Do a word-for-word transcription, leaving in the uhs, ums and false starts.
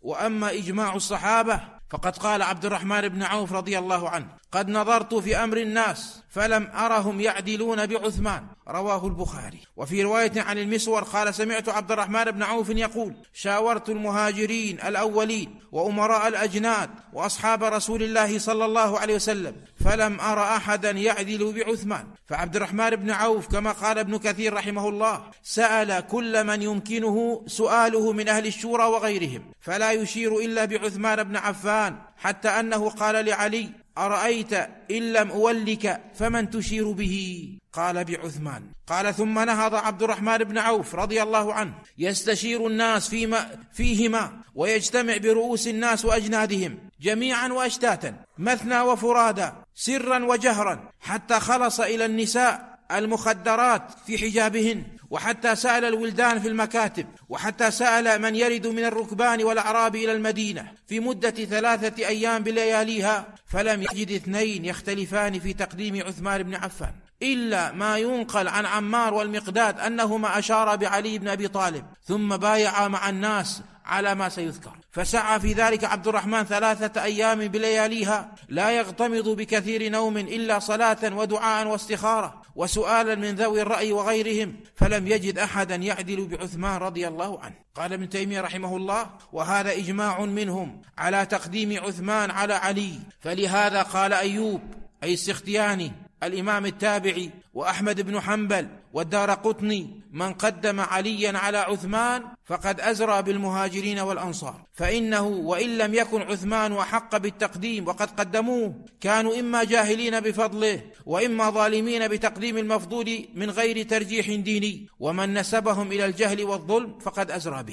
وأما إجماع الصحابة فقد قال عبد الرحمن بن عوف رضي الله عنه: قد نظرت في أمر الناس فلم أرهم يعدلون بعثمان، رواه البخاري. وفي رواية عن المسور قال: سمعت عبد الرحمن بن عوف يقول: شاورت المهاجرين الأولين وأمراء الأجناد وأصحاب رسول الله صلى الله عليه وسلم فلم أرى أحدا يعدل بعثمان. فعبد الرحمن بن عوف كما قال ابن كثير رحمه الله سأل كل من يمكنه سؤاله من أهل الشورى وغيرهم، فلا يشير إلا بعثمان بن عفان، حتى أنه قال لعلي: أرأيت إن لم أولك فمن تشير به؟ قال: بعثمان. قال: ثم نهض عبد الرحمن بن عوف رضي الله عنه يستشير الناس فيما فيهما، ويجتمع برؤوس الناس وأجنادهم جميعا وأشتاتا، مثنى وفرادا، سرا وجهرا، حتى خلص إلى النساء المخدرات في حجابهن، وحتى سأل الولدان في المكاتب، وحتى سأل من يرد من الركبان والأعراب إلى المدينة في مدة ثلاثة أيام بلياليها، فلم يجد اثنين يختلفان في تقديم عثمان بن عفان، إلا ما ينقل عن عمار والمقداد أنهما أشارا بعلي بن أبي طالب، ثم بايعا مع الناس على ما سيذكر. فسعى في ذلك عبد الرحمن ثلاثة أيام بلياليها لا يغتمض بكثير نوم إلا صلاة ودعاء واستخارة وسؤالا من ذوي الرأي وغيرهم، فلم يجد أحدا يعدل بعثمان رضي الله عنه. قال ابن تيمية رحمه الله: وهذا إجماع منهم على تقديم عثمان على علي. فلهذا قال أيوب أي السختياني الإمام التابعي وأحمد بن حنبل والدارقطني: من قدم عليا على عثمان فقد أزرى بالمهاجرين والأنصار، فإنه وإن لم يكن عثمان أحق بالتقديم وقد قدموه كانوا إما جاهلين بفضله وإما ظالمين بتقديم المفضول من غير ترجيح ديني، ومن نسبهم إلى الجهل والظلم فقد أزرى به.